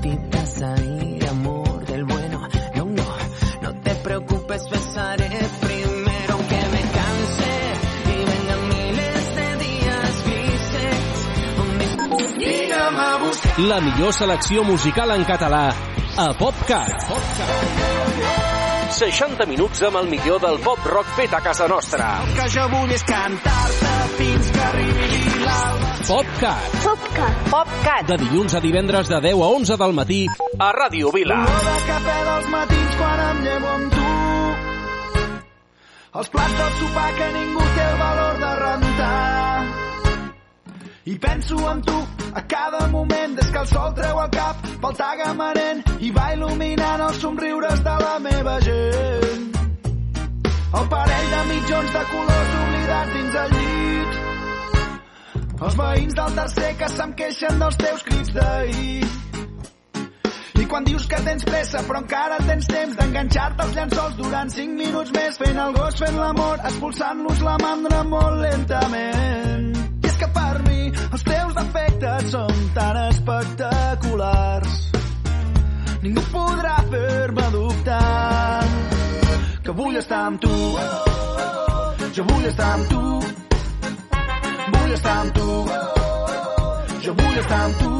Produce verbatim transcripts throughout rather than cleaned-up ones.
cositas ahí, amor del bueno. No, no, no te preocupes, besaré primero aunque me canse y vengan miles de días grises. Digue'm a buscar la millor selecció musical en català a PopCat. seixanta minuts amb el millor del pop rock fet a casa nostra. El que jo vull és cantar-te fins que arribi l'alba. PopCat. PopCat. PopCat. De dilluns a divendres de deu a onze del matí a Ràdio Vila. Olor de cafè dels matins quan em llevo amb tu. Els plats del sopar que ningú té el valor de rentar. I penso en tu a cada moment des que el sol treu el cap pel tagamanent i va il·luminant els somriures de la meva gent. El parell de mitjons de colors oblidats dins el llit. Els veïns del tercer que se'm queixen dels teus crits d'ahir. I quan dius que tens pressa però encara tens temps d'enganxar-te els llençols durant cinc minuts més fent el gos, fent l'amor, expulsant-los la mandra molt lentament. I és que per mi els teus defectes són tan espectaculars. Ningú podrà fer-me dubtar que vull estar amb tu. Jo vull estar amb tu. Vull estar amb tu. Jo vull estar amb tu.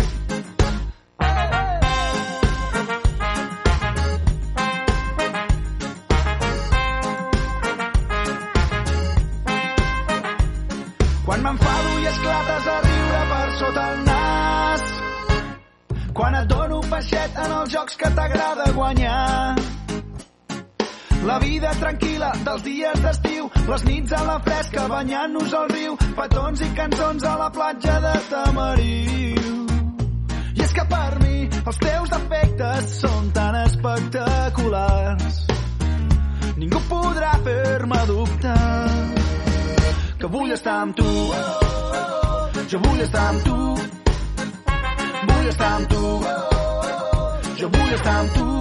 Quan m'enfado i esclates a riure per sota el nas. Quan et dono peixet en els jocs que t'agrada guanyar. La vida tranquil·la dels dies d'estiu, les nits a la fresca banyant-nos al riu, petons i cançons a la platja de Tamariu. I és que per mi els teus defectes són tan espectaculars. Ningú podrà fer-me dubtar que vull estar amb tu. Jo vull estar amb tu. Vull estar amb tu. Jo vull estar amb tu.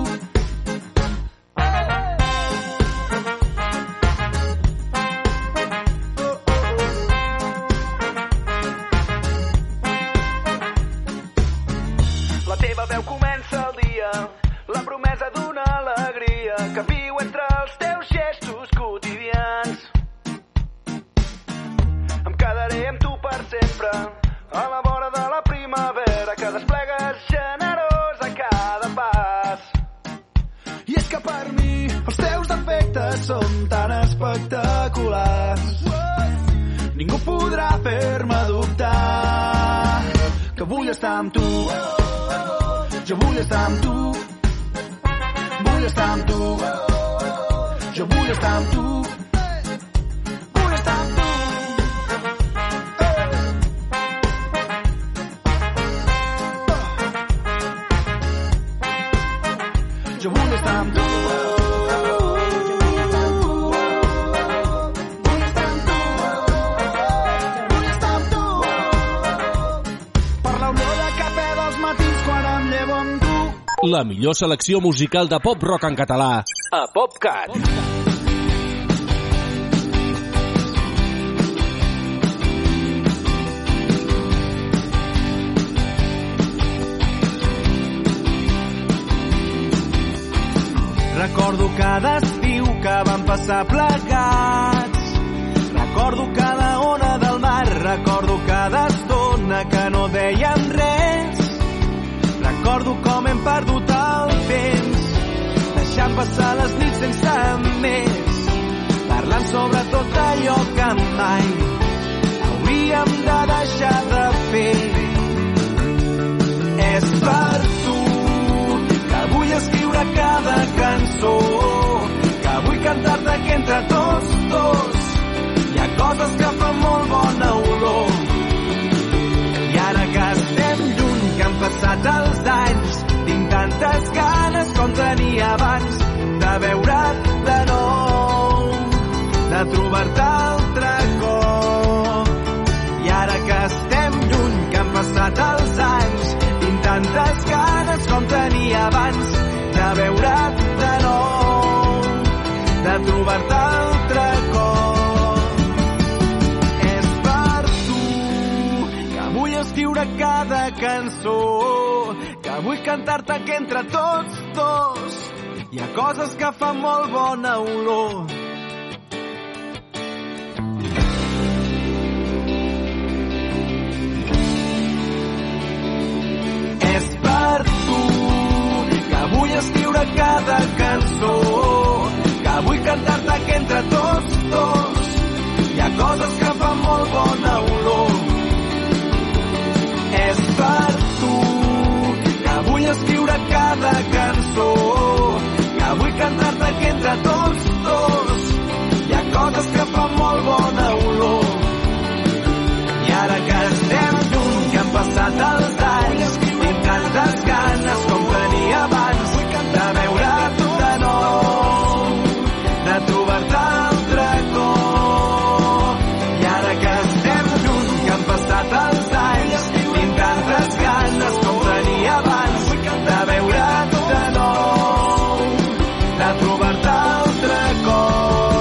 La teva veu comença el dia, la promesa d'una alegria que viu entre els teus gestos quotidians. Em quedaré amb tu per sempre, a la vora de la primavera que desplegues generós a cada pas. I és que per mi els teus defectes són tan espectaculars. Ningú podrà fer-me dubtar que vull estar amb tu. Jo vull estar amb tu. Vull estar amb tu. Jo vull estar amb tu. Vull estar amb tu. Jo vull estar amb tu. Vull estar amb tu. Vull estar amb tu. Per l'olor de cafè dels matins quan em llevo amb tu. La millor selecció musical de pop rock en català a PopCat. Recordo cada estiu que vam passar plegats. Recordo cada ona del mar. Recordo cada estona que no dèiem res. Recordo com hem perdut el temps, deixant passar les nits sense més, parlant sobre tot allò que mai hauríem de deixar de fer. És per tu que vull escriure cada cançó, que vull cantar-te que entre tots dos hi ha coses que fan molt bona olor. I ara que estem lluny, que han passat els anys, tinc tantes ganes com tenia abans de veure't de nou, de trobar-te altre cop. I ara que estem lluny, que han passat els anys, tinc tantes ganes com tenia abans de veure't de nou, de trobar-te altre cop. És per tu que vull escriure cada cançó, que que vull cantar-te que entre tots dos hi ha coses que fan molt bona olor. És per tu que vull escriure cada cançó, que vull cantar-te que entre tots dos hi ha coses que fan molt bona olor. És per tu que vull escriure cada cançó, que vull cantar-te que entre tots dos hi ha coses que fan molt bona olor. I ara que estem junts, que han passat els anys, tinc tantes ganes com tenia abans de veure't de nou, de trobar-te altre cop. I ara que estem junts, que han passat els anys, tinc tantes ganes com tenia abans de veure't de nou, de trobar-te altre cop.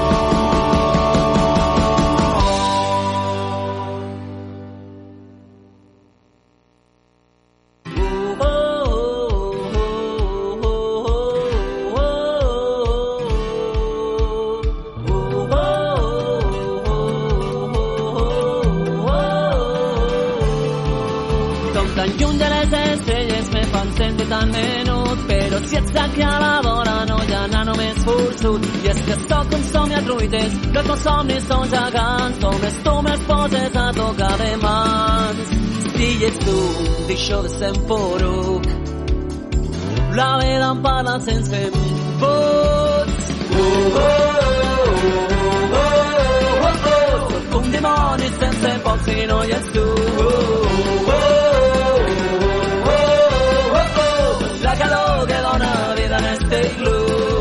Tan lluny de les estrelles me fan sentir tan menut, però si ets aquí a la vora no hi ha anar només forçut. I és que sóc un somni a truites, que els meus somnis són gegants, només tu me'ls poses a tocar de mans. Si ets tu, deixo de ser un poruc, la vida em parla sense vots. Uh, oh, oh, oh, oh, oh. Sóc un dimoni sense poc si no hi ets tu. Uh, oh, la calor que dona vida en este iglú.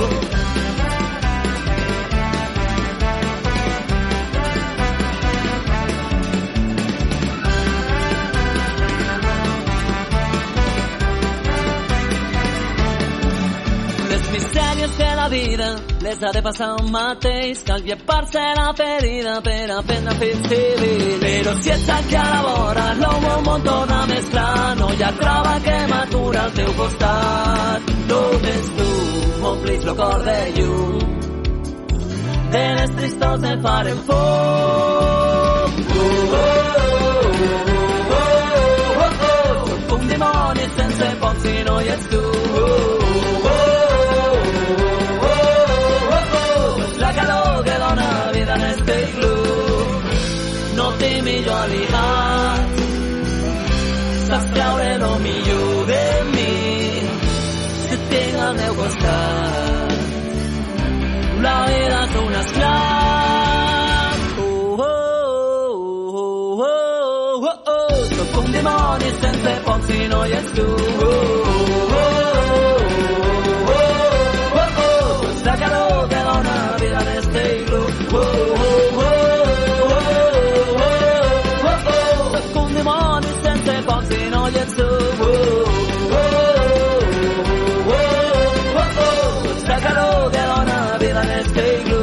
Les misèries de la vida les ha de passar un mateix, cal llepar-se la ferida per aprendre a fer civil. Però si ets aquí a la vora, l'ou el món torna més clar, no hi ha trava que m'atura al teu costat. Només tu m'omplis el cor de llum, de les tristors em farem foc. Uh, oh, oh, oh, oh, oh, oh. Sóc un dimoni sense poc si no hi ets tu. La calor que dona vida en este iglú. No té millor aliat, saps treure lo millor de mi, si tinc al meu costat. La vida és un esclat. Oh, oh, oh, oh, oh, oh. Sóc un dimoni sense poc si no hi ets tu. Oh, oh, oh, oh, oh, oh. La calor que dona vida en este iglú. Oh, oh, oh, oh, oh, oh, oh. Sóc un dimoni sense poc si no hi ets tu. Oh, oh, oh, oh, oh. La calor que dona vida en este iglú.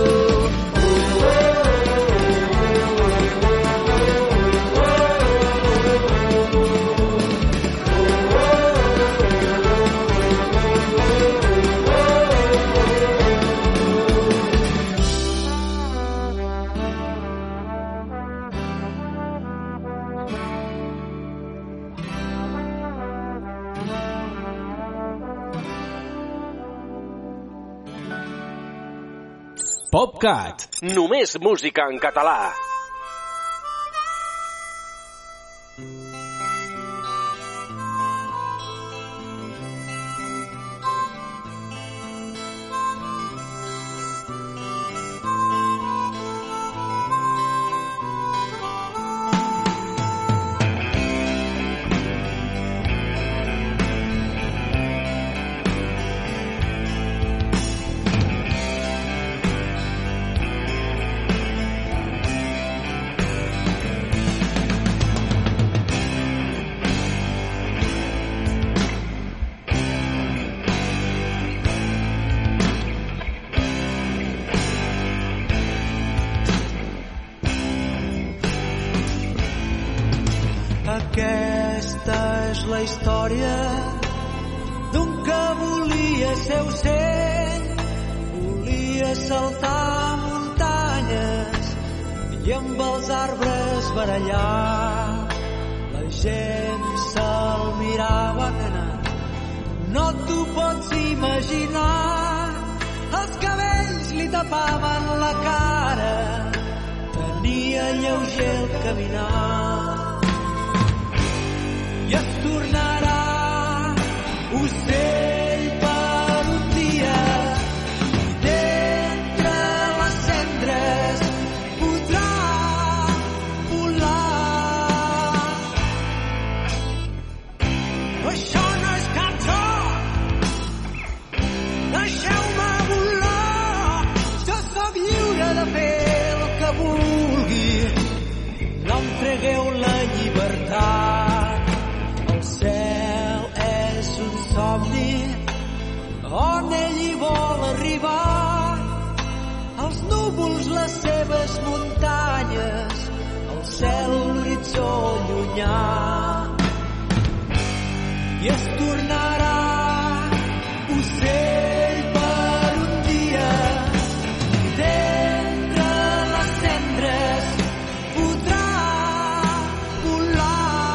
PopCat. Només música en català. Aquesta és la història ser ocell, volia saltar muntanyes i amb els arbres barallar. La gent se'l mirava canant, no t'ho pots imaginar. Els cabells li tapaven la cara, tenia lleuger el caminar. I es tornarà ocell per un dia, i d'entre les cendres podrà volar. Això no és cap joc, deixeu-me volar. Jo sóc lliure de fer el que vulgui, no em tregueu la llibertat. El cel és un somni on ell hi vol arribar. Els núvols, les seves muntanyes, el cel, l'horitzó llunyà. I es tornarà ocell per un dia, i d'entre les cendres podrà volar.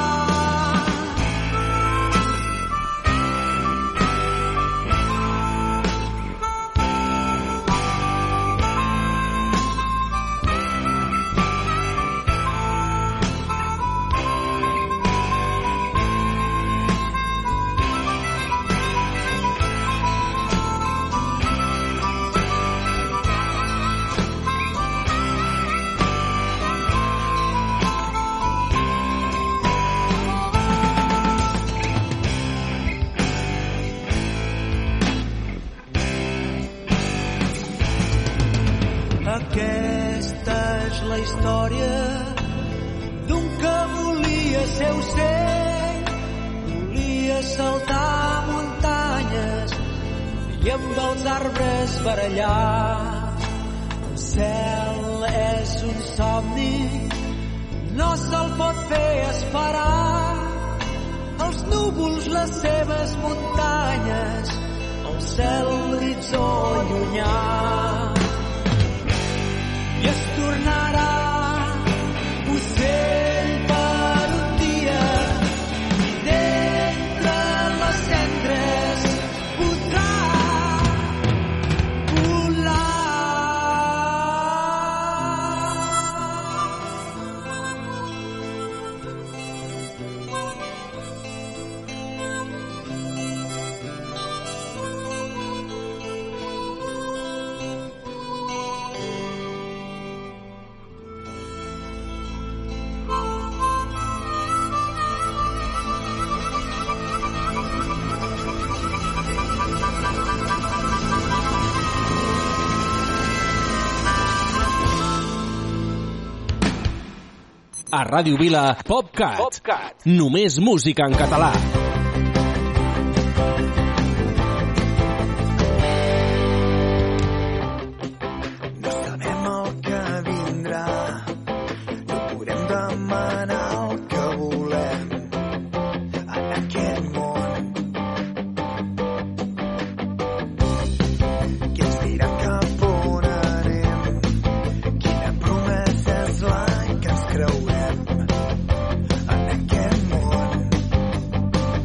Aquesta és la història d'un que volia ser ocell, volia saltar muntanyes i amb els arbres barallar. El cel és un somni, no se'l pot fer esperar. Els núvols, les seves muntanyes, el cel, l'horitzó llunyà. I es tornarà ocell per un dia, i d'entre les cendres podrà volar. A Ràdio Vila, PopCat. PopCat. Només música en català. No sabem el que vindrà, no podem demanar el que volem en aquest món. Qui ens dirà cap on anem? Quina promesa és la que ens creurem en aquest món?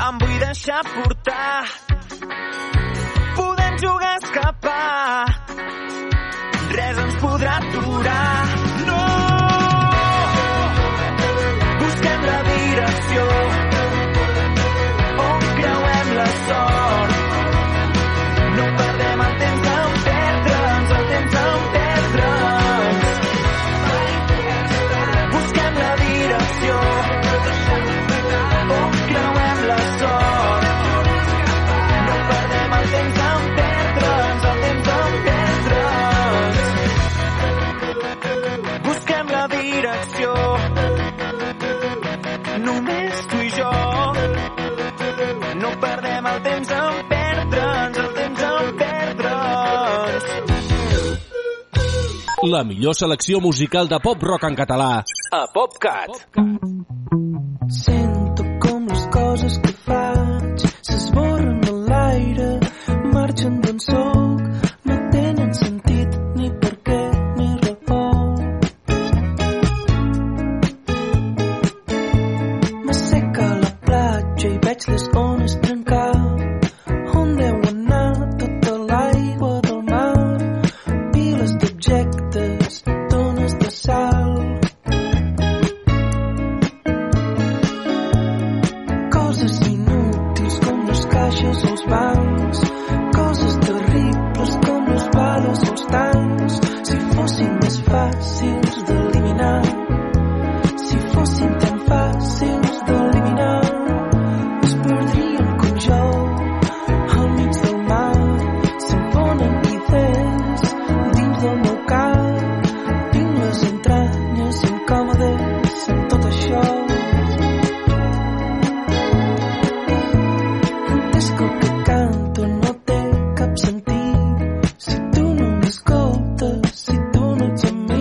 em vull deixar portar. Podem jugar a escapar, res ens podrà aturar. No! Busquem la direcció on creuem la sort. No perdem el temps en perdre'ns, el temps en perdre'ns. Busquem la direcció on creuem la sort. No perdem el temps en perdre'ns, el temps en perdre'ns. Busquem la direcció, només tu i jo. No perdem el temps en perdre'ns, el temps en perdre'ns. La millor selecció musical de pop-rock en català a PopCat. Sento com les coses que faig s'esborren a l'aire, marxen d'on soc, no tenen sentit ni per què ni raó. M'asseca a la platja i veig les ones trencar. On deu anar tota l'aigua del mar? Piles d'objectes, tones de sal. Coses inútils com les caixes o els bancs, coses terribles com les bales o els tancs. Si fossin més fàcils d'eliminar, si fossin tan fàcils d'eliminar, es perdrien com jo al mig del mar. Se'm ponen idees dins del meu cap, tinc les entranyes incòmodes amb tot això. És que el que canto no té cap sentit si tu no m'escoltes, si tu no ets amb mi.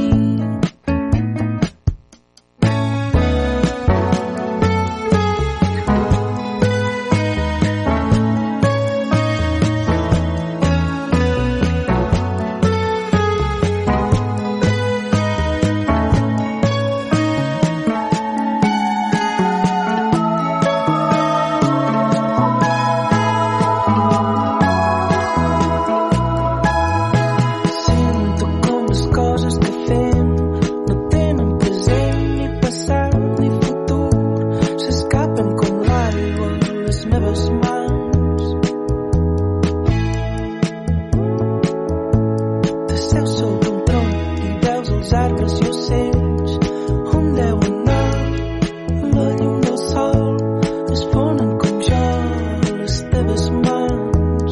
Sento com les coses que fem no tenen present ni passat ni futur, s'escapen com l'aigua a les meves mans. T'asseus sobre un tronc i veus els arbres i ocells. On deu anar la llum del sol? Es fonen com jo a les teves mans.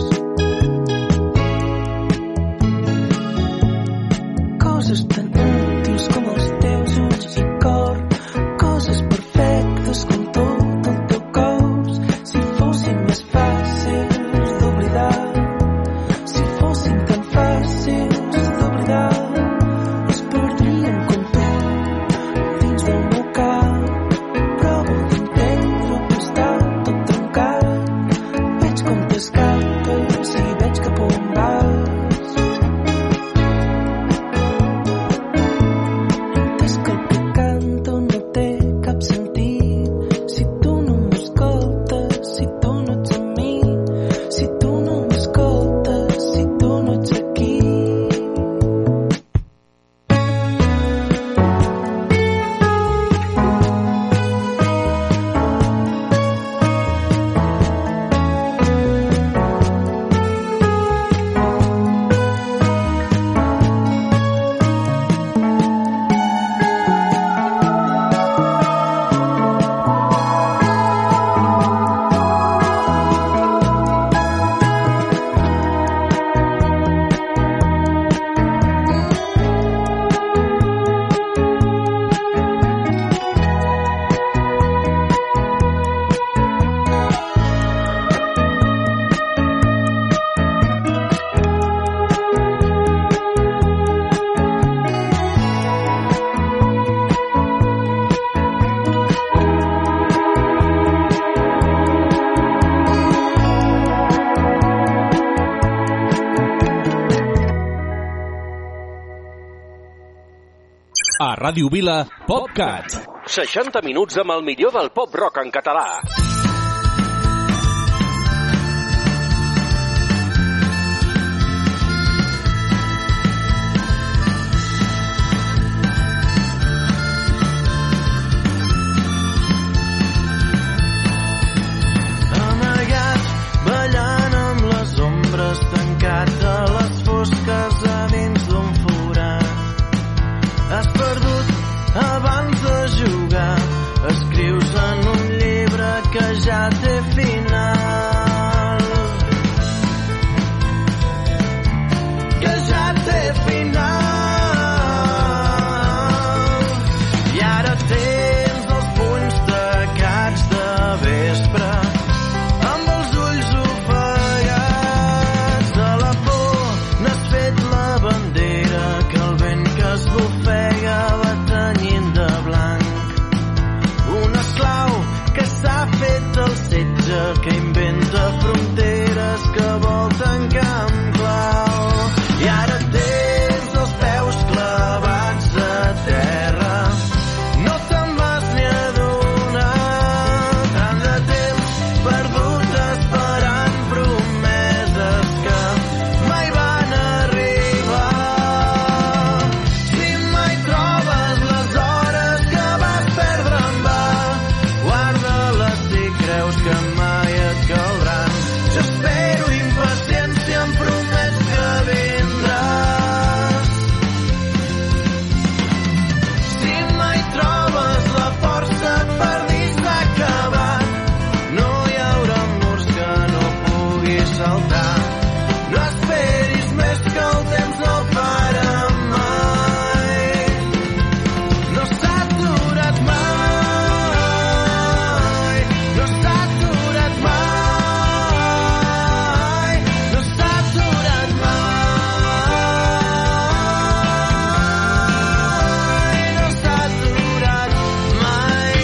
Coses tan útils com els teus ulls i cor, coses perfectes com tot el teu cos. Si fossin més fàcils d'oblidar, si fossin tan fàcils d'oblidar, es perdrien com tu dins del meu cap. Provo d'entendre que està tot trencat, veig com t'escapes i veig cap on vas. És que el que canto no té cap sentit si tu no m'escoltes, si tu no ets amb mi, si tu no m'escoltes, si tu no ets aquí. A Ràdio Vila, PopCat. seixanta minuts amb el millor del pop-rock en català. ja té final, que ja té final. I ara tens els punys tacats de vespre, amb els ulls ofegats de la por. N'has fet la bandera que el vent que esbufega va tenyint de blanc. Un esclau que s'ha fet el setge, que inventa fronteres, que vol tancar amb clau. I ara tens els peus clavats a terra, no te'n vas ni adonar. Tant de temps perdut esperant promeses que mai van arribar. Si mai trobes les hores que vas perdre en va, guarda-les si creus que mai et caldran. Jo espero impacient si em promets que vindràs. Si mai trobes la força per dir s'ha acabat, no hi haurà murs que no puguis saltar. No esperis més que el temps no para mai. No s'ha aturat mai, no s'ha aturat mai, no s'ha aturat mai, no s'ha aturat mai.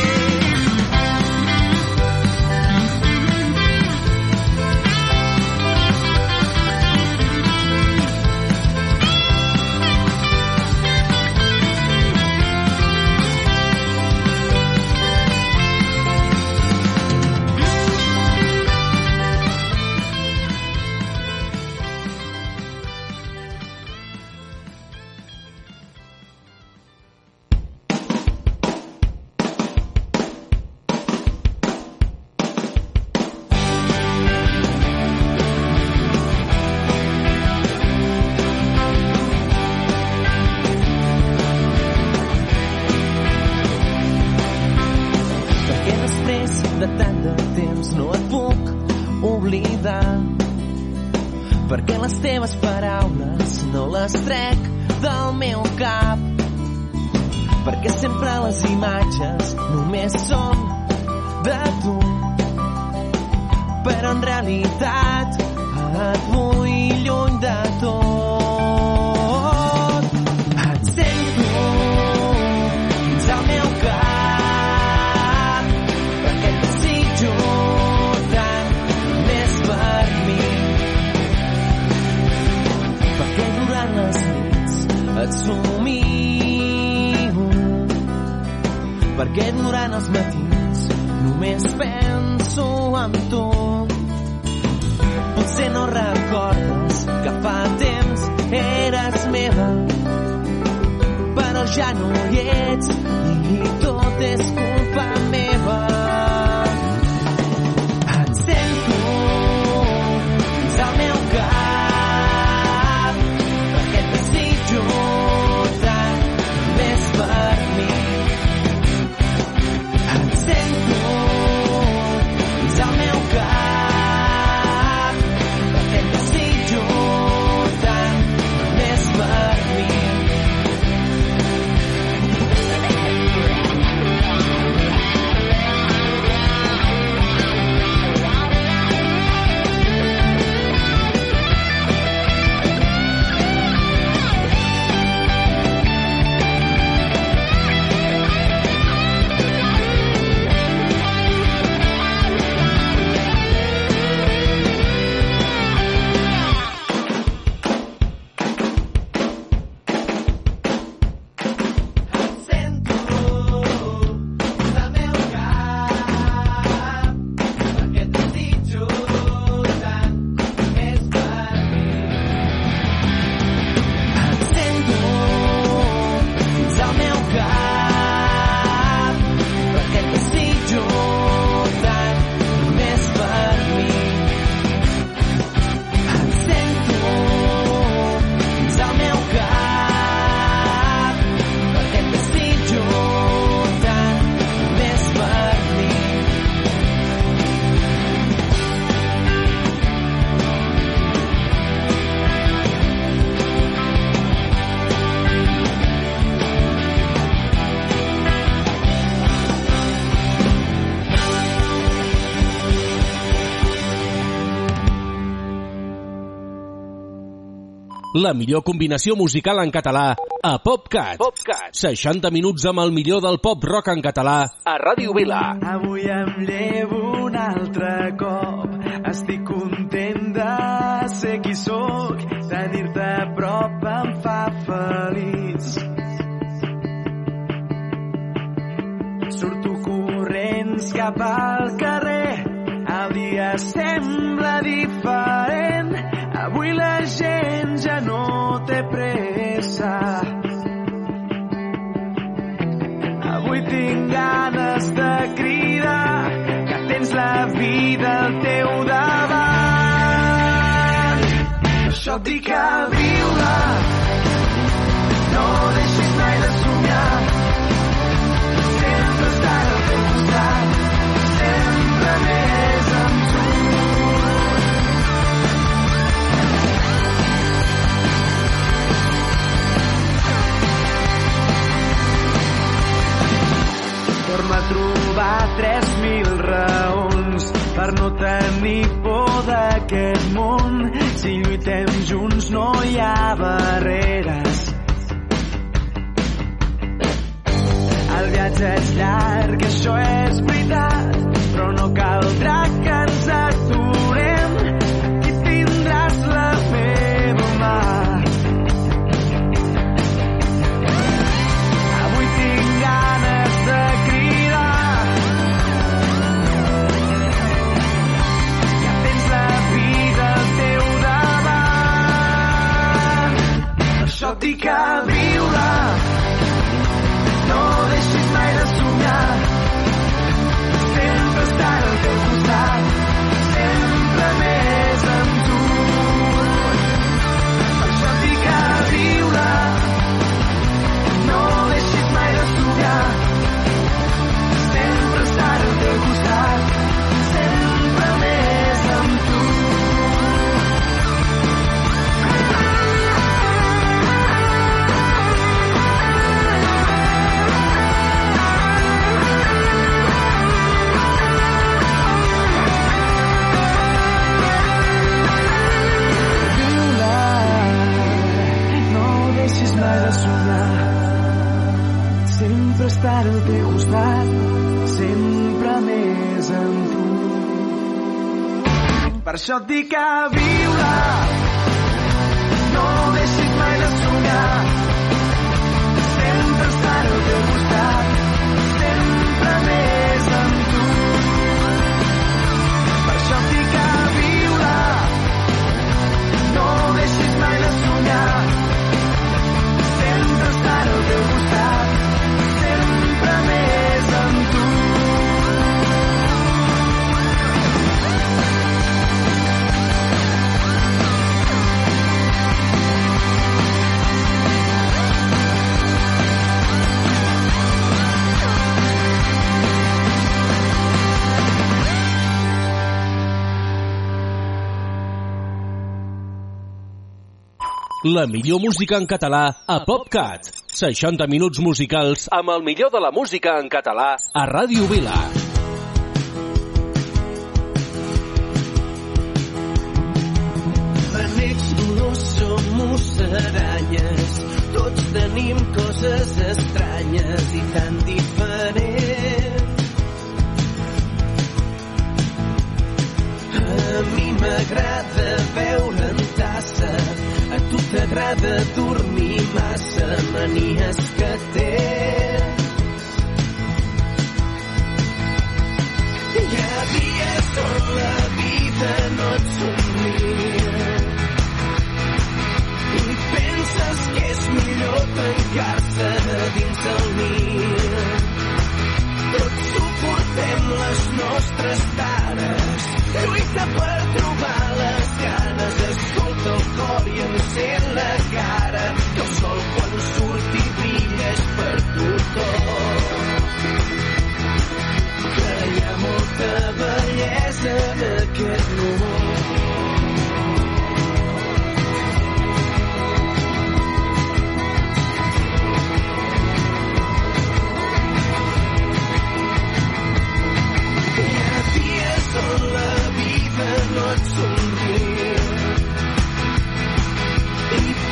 Perquè després de tant de temps no et puc oblidar, perquè les teves paraules no les trec del meu cap, perquè sempre les imatges només són de tu, però en realitat et vull lluny de tot. Et sento dins el meu cap, perquè et desitjo tant més per mi, perquè durant les nits et somio, perquè durant els matins només penso en tu. Potser no recordes que fa temps eres meva, però ja no hi ets i tot és culpa meva. Et sento dins el meu cap, perquè et desitjo tant més per mi. Et sento dins el meu cap, perquè et desitjo tant més per mi. La millor combinació musical en català a PopCat. PopCat. seixanta minuts amb el millor del pop rock en català a Ràdio Vila. Avui em llevo un altre cop. Estic content de ser qui sóc. Tenir-te a prop em fa feliç. Surto corrents cap al carrer. El dia sembla diferent. Avui la gent ja no té pressa. Avui tinc ganes de cridar que tens la vida al teu davant. Per això et dic a viure, no deixis mai de somiar. Sempre estar al teu costat, sempre més amb tu. Torna a trobar tres mil raons per no tenir por d'aquest món. Si lluitem junts no hi ha barreres. El viatge és llarg, això és veritat, però no caldrà que ens aturem. Aquí tindràs la meva mà. Avui tinc ganes de cridar que tens la vida al teu davant. Per això et dic a viure, no deixis mai de somiar. Sempre estar al teu costat, sempre més amb tu. Per això et dic a viure, no deixis mai de somiar. Sempre estar al teu costat, sempre més amb tu. Sempre estar al teu costat, sempre més amb tu. Per això et dic a viure, no deixis mai de somiar. Sempre estar al teu costat, sempre més amb tu. Per això et dic a viure, no deixis mai de somiar. Sempre estar al teu costat, sempre més amb tu. La millor música en català a PopCat. seixanta minuts musicals amb el millor de la música en català a Ràdio Vila. Benecs, dolors, som musaranyes. Tots tenim coses estranyes i tan diferents. A mi m'agrada beure en tassa. A tu t'agrada dormir massa, manies que tens. Hi ha dies on la vida no et somria i penses que és millor tancar-se dins el niu. Tots suportem les nostres tares, lluita per trobar les ganes, escolta el cor i encén la cara, que el sol quan surti brilla és per tothom. Que hi ha molta bellesa en aquest món. Hi ha dies on la vida no et somriu i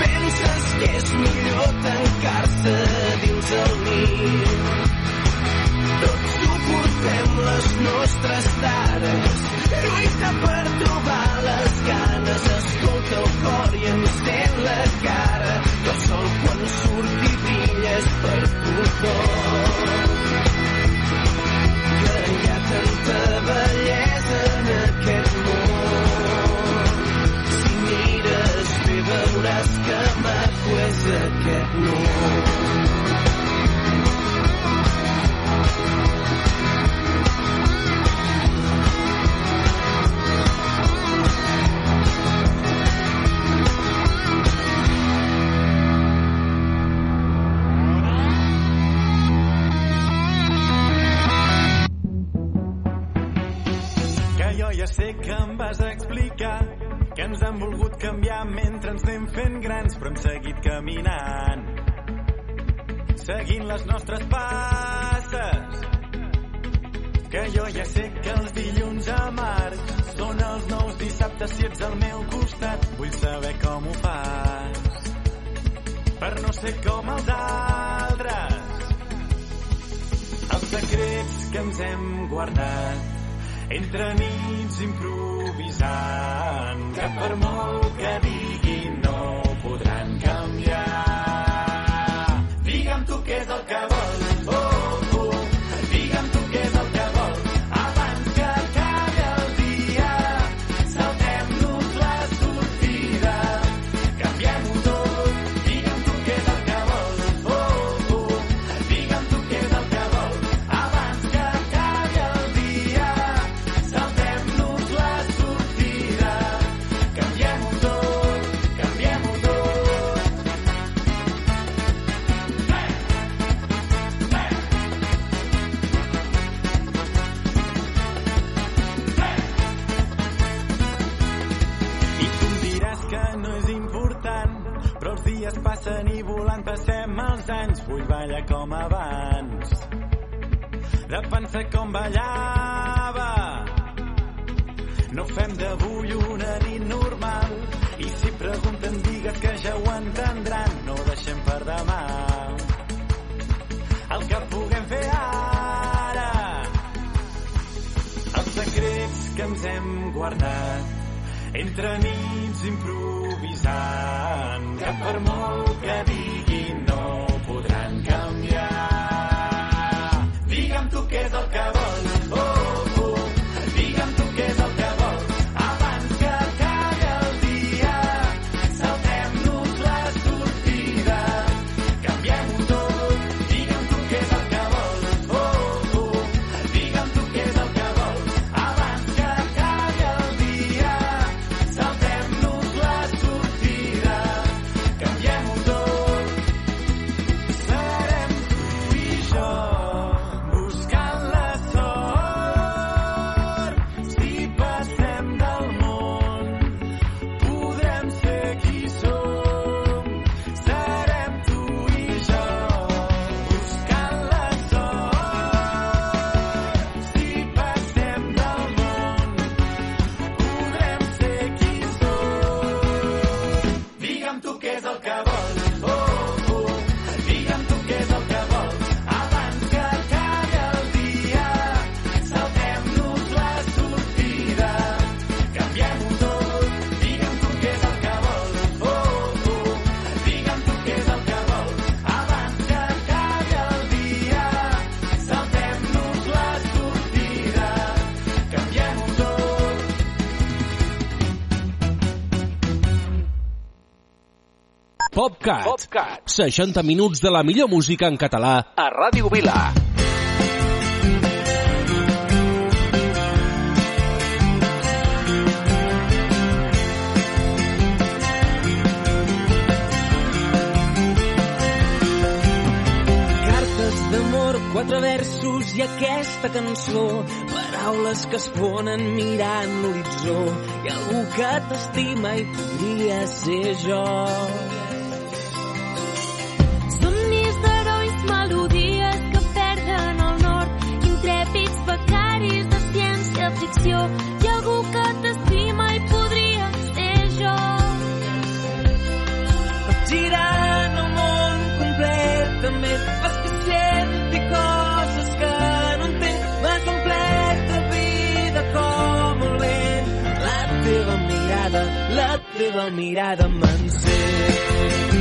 sé que em vas explicar que ens han volgut canviar mentre ens anem fent grans, però hem seguit caminant, seguint les nostres passes. Que jo ja sé que els dilluns amargs són els nous dissabtes si ets al meu costat. Vull saber com ho fas per no ser com els altres. Els secrets que ens hem guardat entre nits improvisant, que per molt que diguin no podran canviar. Digue'm tu què és el que vols, oh, oh. Digue'm tu què és el que vols abans que acabi el dia. Saltem-nos la sortida, canviem-ho tot. Digue'm tu què és el que vols, oh, oh. Digue'm tu què és el que vols abans que acabi el dia. Saltem-nos la sortida, canviem-ho tot, canviem-ho tot. I tu em diràs que no és important, però els dies passen i volant passem els anys. Vull ballar com abans, de pensar com ballava. No fem d'avui una nit normal, i si pregunten digues que ja ho entendran. No deixem per demà el que puguem fer ara. Els secrets que ens hem guardat entre nits improvisant, que per molt que diguin no podran canviar. Digue'm tu què és el que vols, oh, oh. Digue'm tu què és el que vols abans que acabi el dia. Saltem-nos la sortida, canviem-ho tot. Digue'm tu què és el que vols, oh, oh. Digue'm tu què és el que vols abans que acabi el dia. Saltem-nos la sortida, canviem-ho tot. Serem tu i jo buscant la sort. Si passem del món podrem ser qui som. Serem tu i jo buscant la sort. Si passem del món podrem ser qui som. Digue'm tu què és el que vols, oh, oh. Digue'm tu què és el que vols abans que acabi el dia. Saltem-nos la sortida, canviem-ho tot. Digue'm tu què és el que vols, oh, oh. Digue'm tu què és el que vols abans que acabi el dia. Saltem-nos la sortida, canviem-ho tot. PopCat. PopCat. seixanta minuts de la millor música en català a Ràdio Vila. Cartes d'amor, quatre versos i aquesta cançó, paraules que es fonen mirant l'horitzó. Hi ha algú que t'estima i podria ser jo. Somnis d'herois, melodies que perden el nord, intrèpids becaris de ciència-ficció. Hi ha algú que t'estima i podria ser jo. Girant el món completament, vas que senti coses que no entenc. Vas omplert de vida com un lent. La teva mirada, la teva mirada m'encén.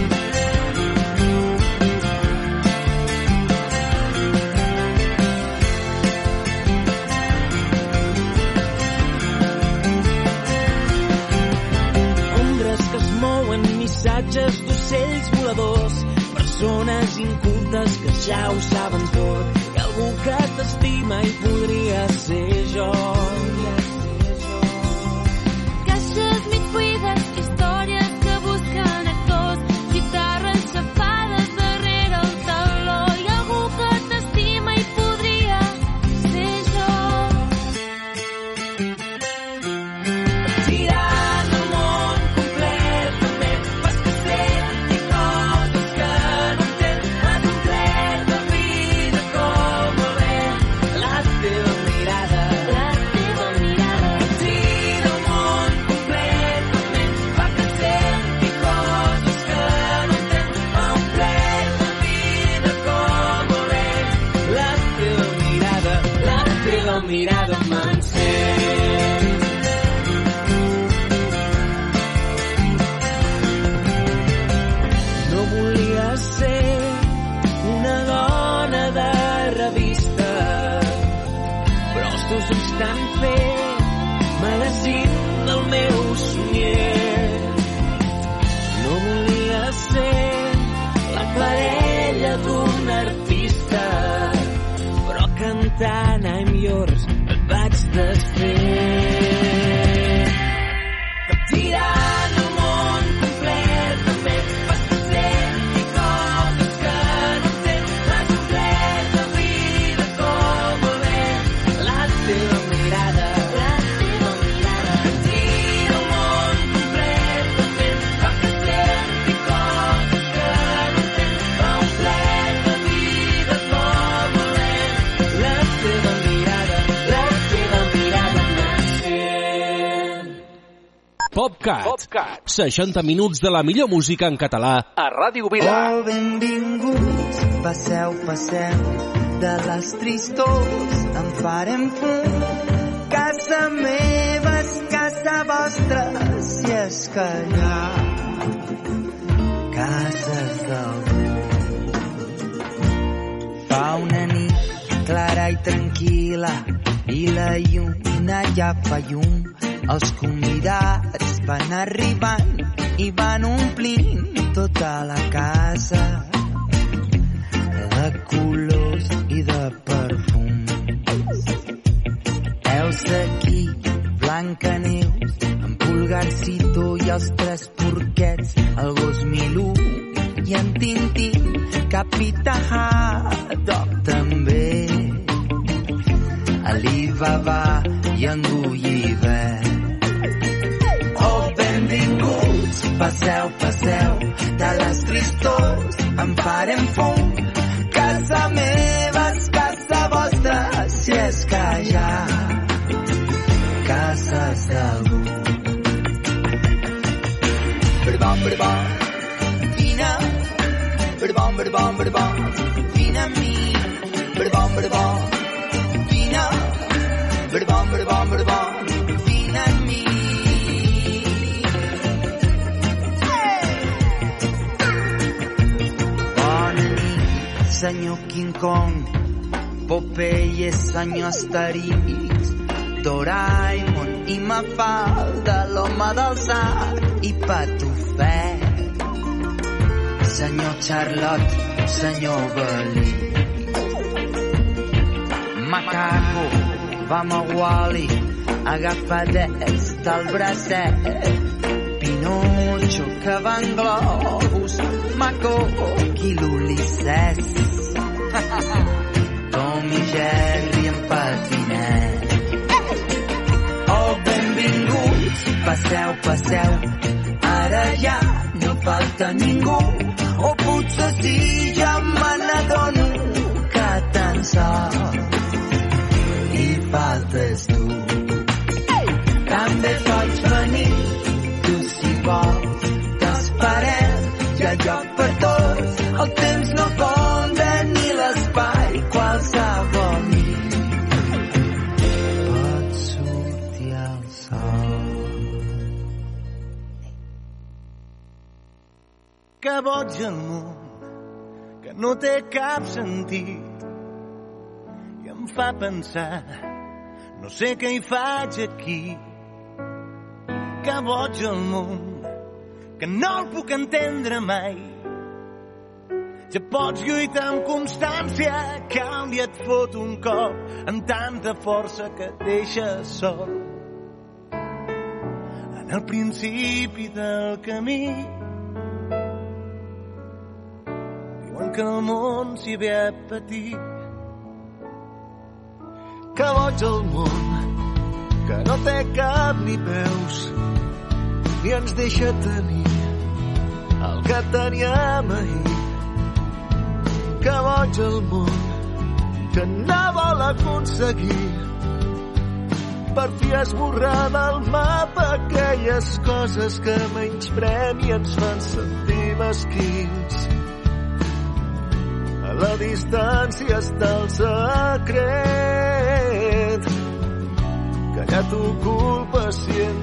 Ombres que es mouen, missatges d'ocells voladors, persones incultes que ja ho saben tot. Hi ha algú que t'estima i podria ser jo. Caixes mig buides, històries que busquen actors, guitarres xafades darrere el taló. Hi ha algú que t'estima i podria ser jo. magazín del meu somnier. No volia ser la parella d'un artista, però cantant I'm yours et vaig desfer. Captirant el món completament, fas que senti coses que no tens, l'has omplert de vida com el vent, la teva mirada, la teva mirada. Captira el món completament, fas que senti coses que no tens, l'ha omplert de vida com el vent, la teva mirada, la teva mirada m'encén. PopCat. PopCat. seixanta minuts de la millor música en català a Ràdio Vila. Oh, benvinguts, passeu, passeu, de les tristors en farem fum. Casa meva és casa vostra, si és que hi ha cases d'algú. Fa una nit clara i tranquil·la i la lluna ja fa llum. Els convidats van arribant i van omplint tota la casa de colors i de perfums. Heus aquí, Blancaneus, en Pulgarcito i els tres porquets, el gos Milú i en Tintín, Capità Haddock també, Alibaba i en Gulliver. Oh, benvinguts, passeu, passeu, de les tristors en farem fum. Casa meva és casa vostra, si és que hi ha cases d'algú. Berbom, berbom, vine, berbom, berbom, berbom, vine amb mi. Berbom, berbom, vine, berbom, berbom, berbom, vine amb mi. Senyor King Kong, Popeye, senyor Asterix, Doraemon i Mafalda, l'home del sac i Patufet, senyor Charlotte, senyor Belí, Macaco, vam a Wall-E, agafadets del bracet, Pinocho, que va en globus, Macoc i l'Ulisses, Tom i Jerry en patinet. Oh, benvinguts, passeu, passeu, ara ja no falta ningú, o potser sí, ja me n'adono que tan sols hi faltes tu. També pots venir, tu si vols, t'esperem, hi ha lloc per tots, el temps no compta ni l'espai, qualsevol nit pot sortir el sol. Que boig el món, que no té cap sentit, i em fa pensar, no sé què hi faig aquí. Que boig el món, que no el puc entendre mai. Ja pots lluitar amb constància, canvia, et fot un cop amb tanta força que et deixa sol. En el principi del camí diuen que el món s'hi ve a patir. Que boig el món, que no té cap ni peus, ni ens deixa tenir el que teníem ahir. Que boig el món, que no vol aconseguir per fi esborrar del mapa aquelles coses que menysprem i ens fan sentir mesquins. A la distància està el secret, que ja t'ocupa sent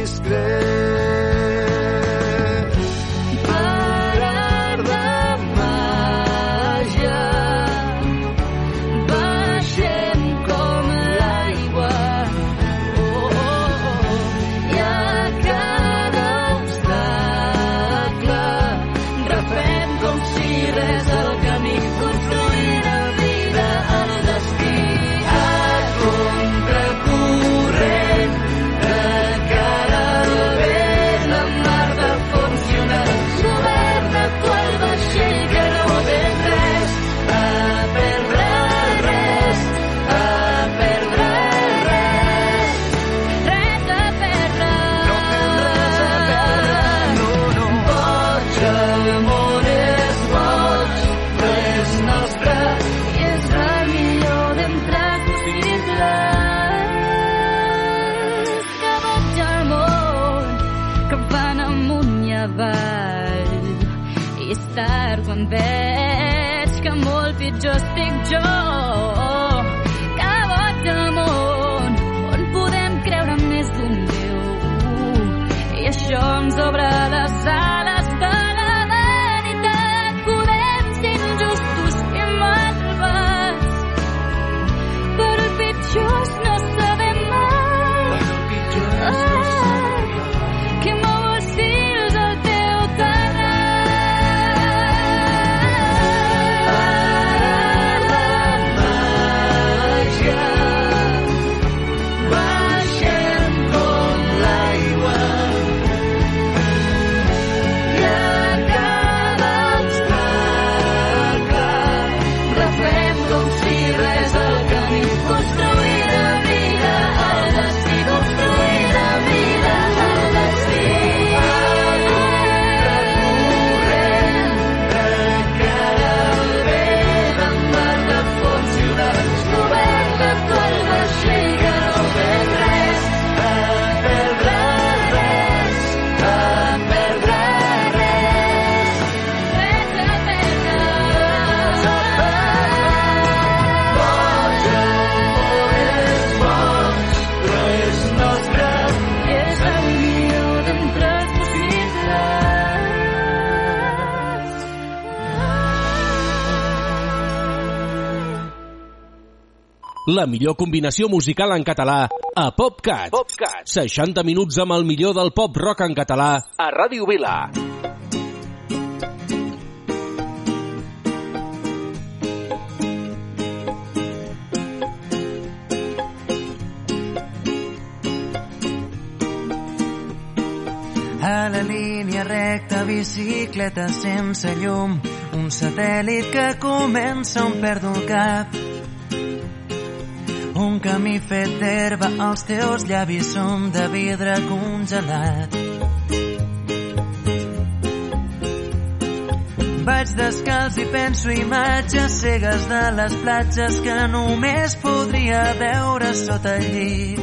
discret. Per art de màgia baixem com l'aigua, oh, oh, oh. avall. I és tard quan veig que molt pitjor estic jo. Que boig món on podem creure més d'un Déu. I això ens obre les ales de la veritat. Podem ser injustos i malvats, però el pitjor és no saber mai. Ah, que mou els fils al teu terrat. Ara la màgia, baixem com l'aigua i a cada obstacle refem com si res al camí. Construir la vida, el destí, construir la vida, el destí. A contracorrent, de cara al vent, amb mar de fons i onades, govern de tot vaixell que no perd res, a perdre res, a perdre res. Res a perdre. Boig, amor és boig, però és nostre. És el millor d'entre els possibles. La millor combinació musical en català a PopCat. PopCat. seixanta minuts amb el millor del pop rock en català a Ràdio Vila. A la línia recta, bicicleta sense llum, un satèl·lit que comença on perdo el cap. Un camí fet d'herba, els teus llavis són de vidre congelat. Vaig descalç i penso imatges cegues de les platges que només podria veure sota el llit.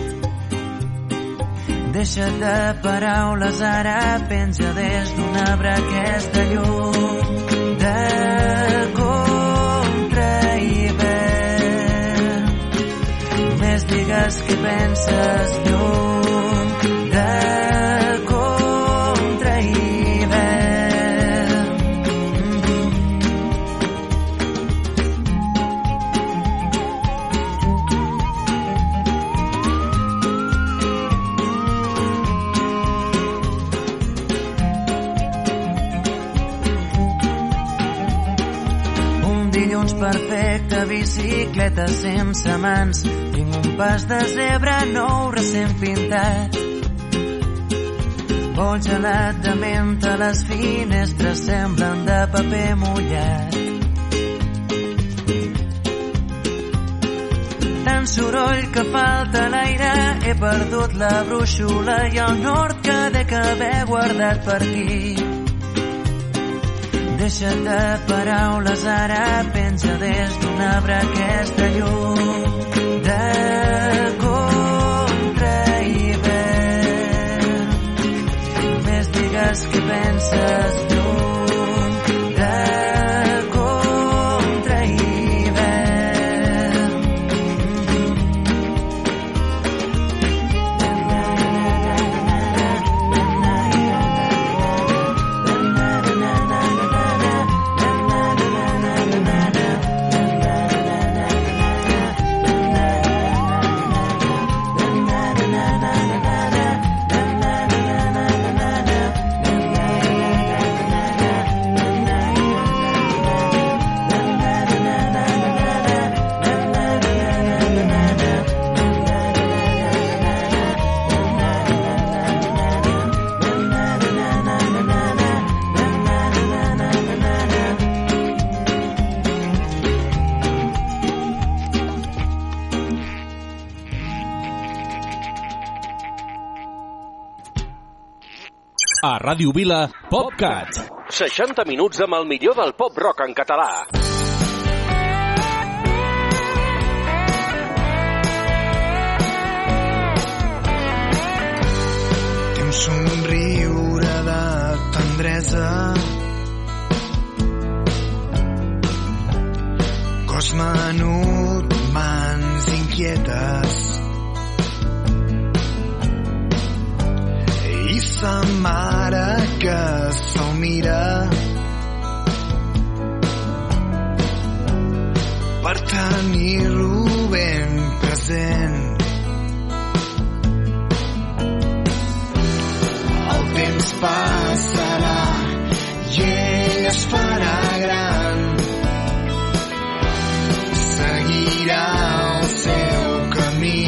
Deixa't de paraules, ara penja des d'un arbre aquesta llum de contra hivern. Només digues què penses, llum de contra hivern. Un dilluns perfecte, bicicleta sense mans, tinc un pas de zebra nou recent pintat. Vol gelat de menta, les finestres semblen de paper mullat. Tant soroll que falta l'aire, he perdut la brúixola i el nord que dec haver guardat per aquí. Deixa't de paraules, ara penja des d'un arbre aquesta llum de contra hivern. Només digues què penses, llum de contra hivern. A Ràdio Vila, PopCat. seixanta minuts amb el millor del pop rock en català. Té un somriure de tendresa tendresa. Cos menut, mans inquietes. I sa mare que se'l mira per tenir-lo ben present. El temps passarà i ell es farà gran. Seguirà el seu camí.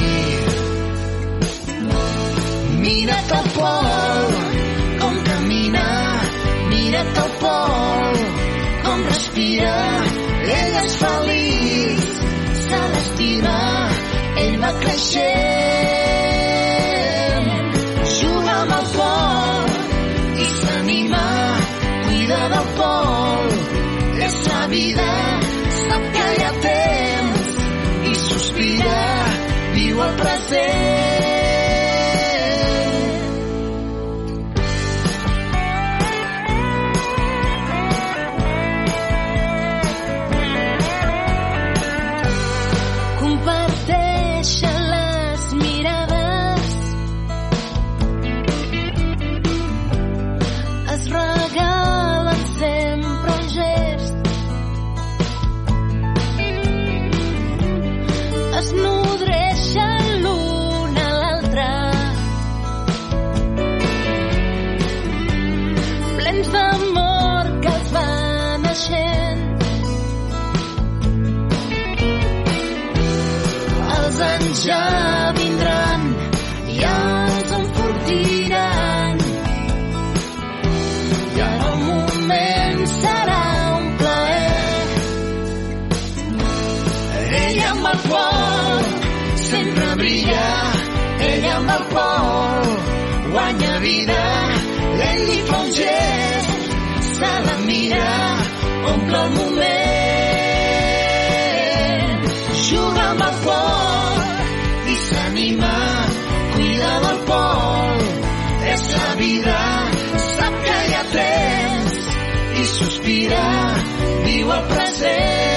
Mira't al pol, com camina. Mira't al pol, com respira. Ell és feliç, se l'estima. Ell va creixent. Juga amb el pol i s'anima. Cuida del pol, és la vida. Sap que hi ha temps i sospira. Viu el present. Comparteixen les mirades, es regalen sempre un gest, es nodreixen l'un a l'altre, plens d'amor que els va naixent. Els anys ja vindran i els enfortiran, i en el moment serà un plaer. Ell amb el pol sempre brilla, ell amb el pol guanya vida. Ell li fa un gest, se la mira, omple el moment. Juga amb el pol i s'anima, cuida del pol, és la vida. Sap que hi ha temps i sospira, viu el present.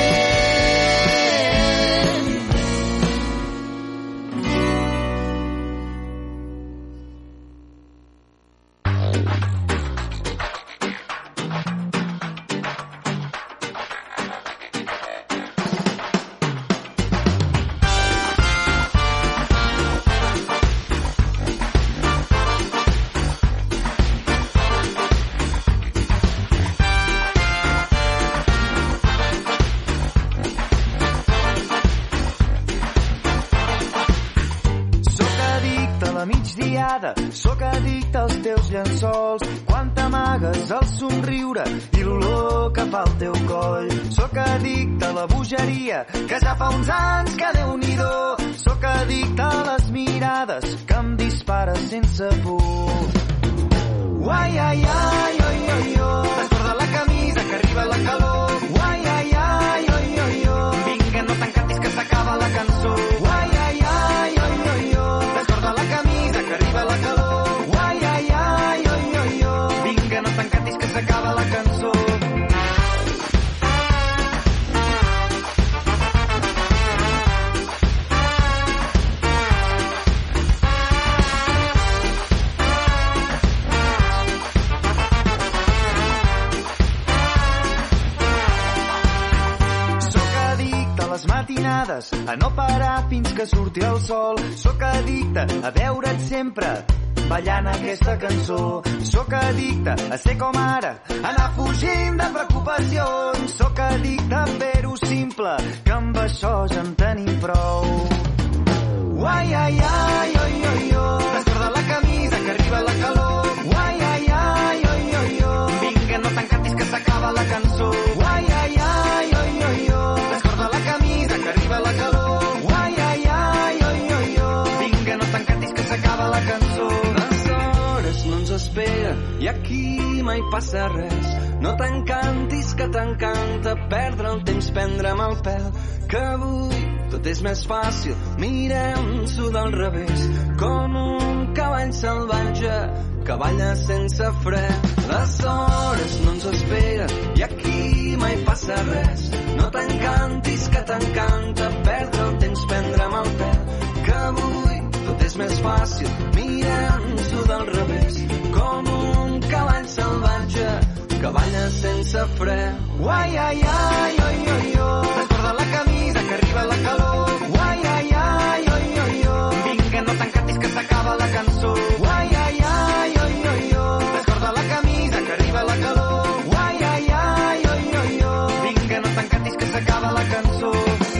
Sóc addicte als teus llençols, quan t'amagues el somriure i l'olor que fa el teu coll. Sóc addicte a la bogeria, que ja fa uns anys que Déu-n'hi-do. Sóc addicte a les mirades que em dispares sense por. Uai, ai, ai, oi, oi, oi, desborda la camisa que arriba la calor. Uai, ai, ai, oi, oi, oi, vinga, no t'encantis que s'acaba la cançó. Uai, ai, ai, oi, oi, oi, desborda la camisa que arriba la calor. Uai, ai, ai, oi, oi, oi, vinga, no t'encantis que s'acaba la cançó. Matinades, a no parar fins que surti el sol. Sóc addicte a veure't sempre ballant aquesta cançó. Sóc addicte a ser com ara, anar fugint de preocupacions. Sóc addicte a fer-ho simple, que amb això ja en tenim prou. Uai, ai, ai, oi, oi, oi, desborda la camisa que arriba la calor. Uai, ai, ai, oi, oi, oi, vinga, no t'encantis que s'acaba la cançó. Uai, ai, ai, oi, oi, oi, desborda la camisa que arriba la calor. Uai, ai, ai, oi, oi, oi, vinga, no t'encantis que s'acaba la cançó. Les hores no ens esperen i aquí mai passa res. No t'encantis que t'encanta perdre el temps, prendre'm el pèl, que avui tot és més fàcil, mirem-s'ho del revés, com un cavall salvatge que balla sense fre. Les hores no ens esperen i aquí mai passa res. No t'encantis que t'encanta perdre el temps, prendre'm el pèl, que avui tot és més fàcil mirant-s'ho del revés, com un cavall salvatge que balla sense fre. Uai, ai, ai, oi, oi, oi, recorda la camisa que arriba la calor. Uai, ai, ai, oi, oi, oi, vinga, no t'encantis que s'acaba la cançó. Uai, ai, ai, oi, oi, oi, recorda la camisa que arriba la calor. Uai, ai, ai, oi, oi, oi, vinga, no t'encantis que s'acaba la cançó.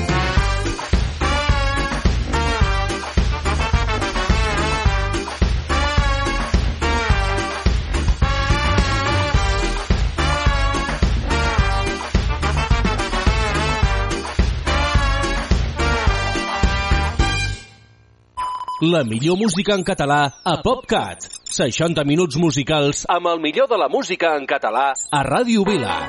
La millor música en català a PopCat. seixanta minuts musicals amb el millor de la música en català a Ràdio Vila.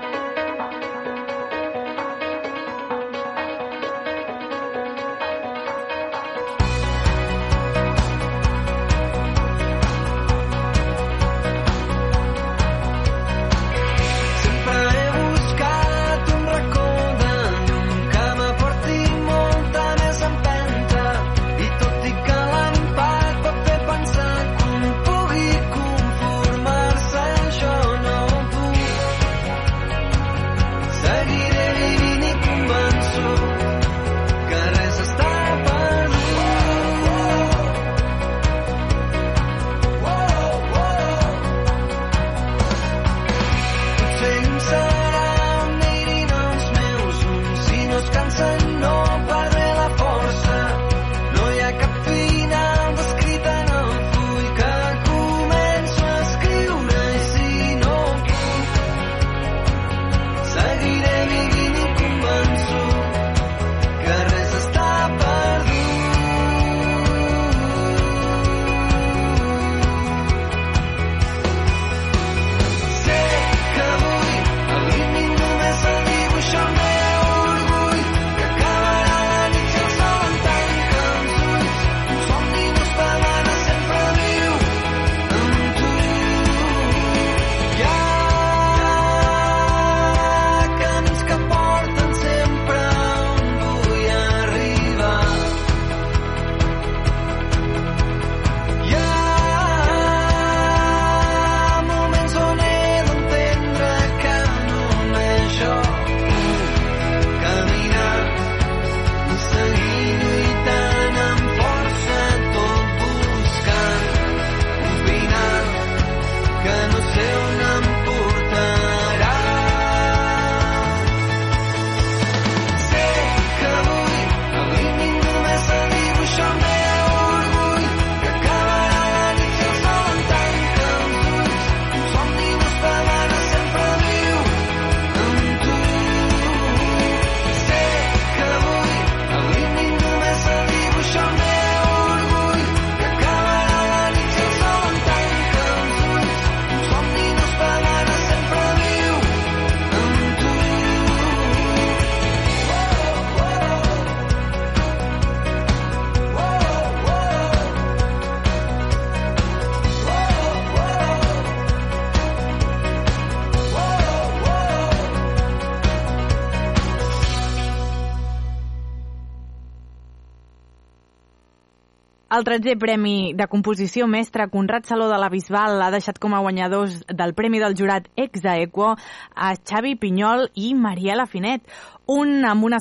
El tretzè Premi de Composició Mestra Conrad Saló de la Bisbal ha deixat com a guanyadors del Premi del Jurat ex aequo a Xavi Pinyol i Mariela Finet, un amb una